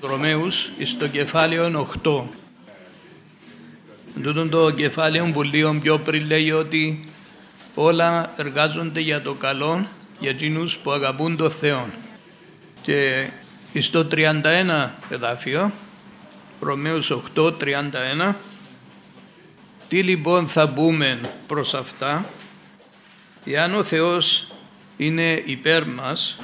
Ρωμαίους στο κεφάλαιο 8. Τούτον το κεφάλαιο που λίγο πιο πριν λέει ότι όλα εργάζονται για το καλό για εκείνους που αγαπούν τον Θεό. Και στο 31 εδάφιο, Ρωμαίους 8:31, τι λοιπόν θα πούμε προς αυτά? Εάν ο Θεός είναι υπέρ μας,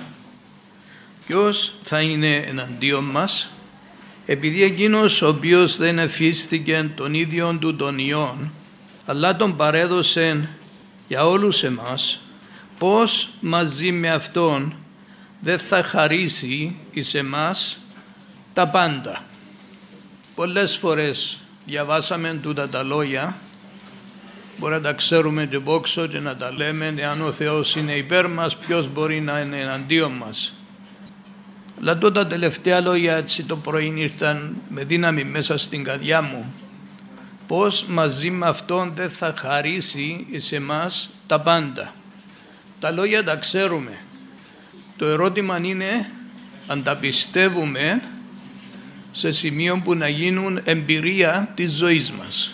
ποιος θα είναι εναντίον μας? Επειδή εκείνος ο οποίος δεν εφίστηκε τον ίδιον του τον Υιόν, αλλά τον παρέδωσε για όλους εμάς, πώς μαζί με Αυτόν δεν θα χαρίσει εις εμάς τα πάντα? Πολλές φορές διαβάσαμε τούτα τα λόγια, μπορεί να τα ξέρουμε και πόξω και να τα λέμε, εάν ο Θεός είναι υπέρ μας, ποιος μπορεί να είναι εναντίον μας? Αλλά τότε τα τελευταία λόγια έτσι το πρωί ήρθαν με δύναμη μέσα στην καρδιά μου. Πώς μαζί με Αυτόν δεν θα χαρίσει εις εμάς τα πάντα? Τα λόγια τα ξέρουμε. Το ερώτημα είναι αν τα πιστεύουμε σε σημείο που να γίνουν εμπειρία της ζωής μας.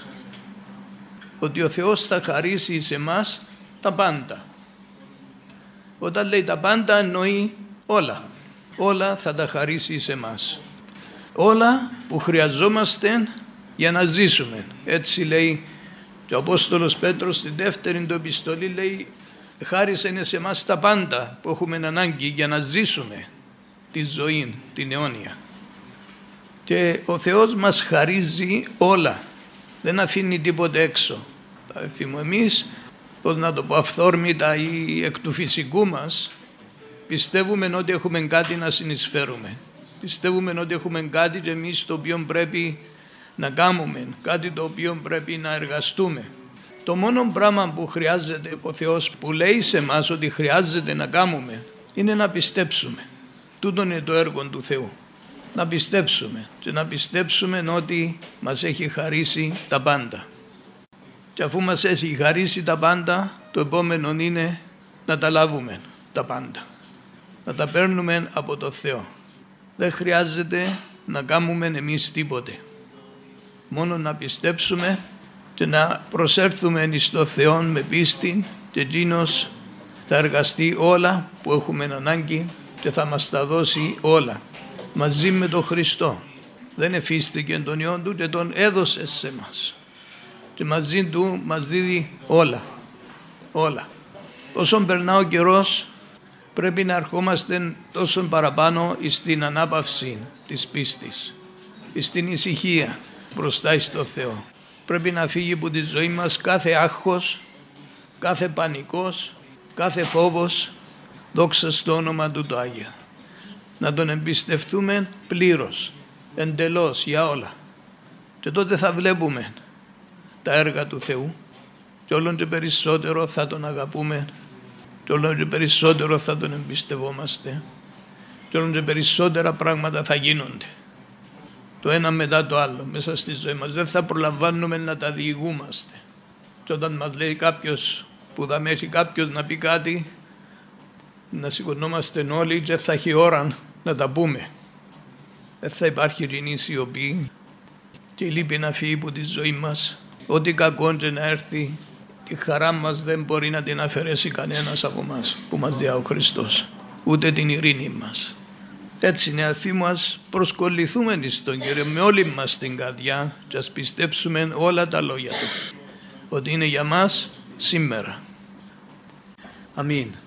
Ότι ο Θεός θα χαρίσει εις εμάς τα πάντα. Όταν λέει τα πάντα εννοεί όλα. Όλα θα τα χαρίσει εις εμάς. Όλα που χρειαζόμαστε για να ζήσουμε. Έτσι λέει και ο Απόστολος Πέτρος στη δεύτερη του επιστολή, λέει χάρισεν εις εμάς τα πάντα που έχουμε ανάγκη για να ζήσουμε τη ζωή, την αιώνια. Και ο Θεός μας χαρίζει όλα. Δεν αφήνει τίποτε έξω. Εμείς, πώς να το πω, αυθόρμητα ή εκ του φυσικού μας, πιστεύουμε ότι έχουμε κάτι να συνεισφέρουμε. Πιστεύουμε ότι έχουμε κάτι και εμείς το οποίο πρέπει να κάνουμε, κάτι το οποίο πρέπει να εργαστούμε. Το μόνο πράγμα που χρειάζεται ο Θεός, που λέει σε εμάς ότι χρειάζεται να κάνουμε, είναι να πιστέψουμε. Τούτο είναι το έργο του Θεού. Να πιστέψουμε και να πιστέψουμε ότι μας έχει χαρίσει τα πάντα. Και αφού μας έχει χαρίσει τα πάντα, το επόμενο είναι να τα λάβουμε τα πάντα. Να τα παίρνουμε από το Θεό. Δεν χρειάζεται να κάνουμε εμείς τίποτε. Μόνο να πιστέψουμε και να προσέρθουμε εις το Θεό με πίστη και εκείνος θα εργαστεί όλα που έχουμε ανάγκη και θα μας τα δώσει όλα. Μαζί με τον Χριστό. Δεν εφίστηκε τον Υιόν Του και τον έδωσε σε μας. Και μαζί Του μας δίδει όλα. Όλα. Όσον περνά ο καιρός, πρέπει να ερχόμαστε τόσο παραπάνω στην ανάπαυση της πίστης, στην ησυχία μπροστά στο Θεό. Πρέπει να φύγει από τη ζωή μας κάθε άγχος, κάθε πανικός, κάθε φόβος, δόξα στο όνομα του το Άγιο. Να τον εμπιστευτούμε πλήρως, εντελώς για όλα. Και τότε θα βλέπουμε τα έργα του Θεού και όλον και περισσότερο θα τον αγαπούμε και όλο και περισσότερο θα τον εμπιστευόμαστε και όλο και περισσότερα πράγματα θα γίνονται το ένα μετά το άλλο μέσα στη ζωή μας. Δεν θα προλαμβάνουμε να τα διηγούμαστε. Και όταν μας λέει κάποιος, που θα μέχρι κάποιος να πει κάτι, να σηκωνόμαστε όλοι και θα έχει ώρα να τα πούμε. Δεν θα υπάρχει κοινή σιωπή και η λύπη να φύγει από τη ζωή μας. Ό,τι κακό και να έρθει, τη χαρά μας δεν μπορεί να την αφαιρέσει κανένας από μας που μας διά ο Χριστός, ούτε την ειρήνη μας. Έτσι είναι, αφή μας προσκοληθούμε στον Κύριο με όλη μας την καρδιά και ας πιστέψουμε όλα τα λόγια Του, ότι είναι για μας σήμερα. Αμήν.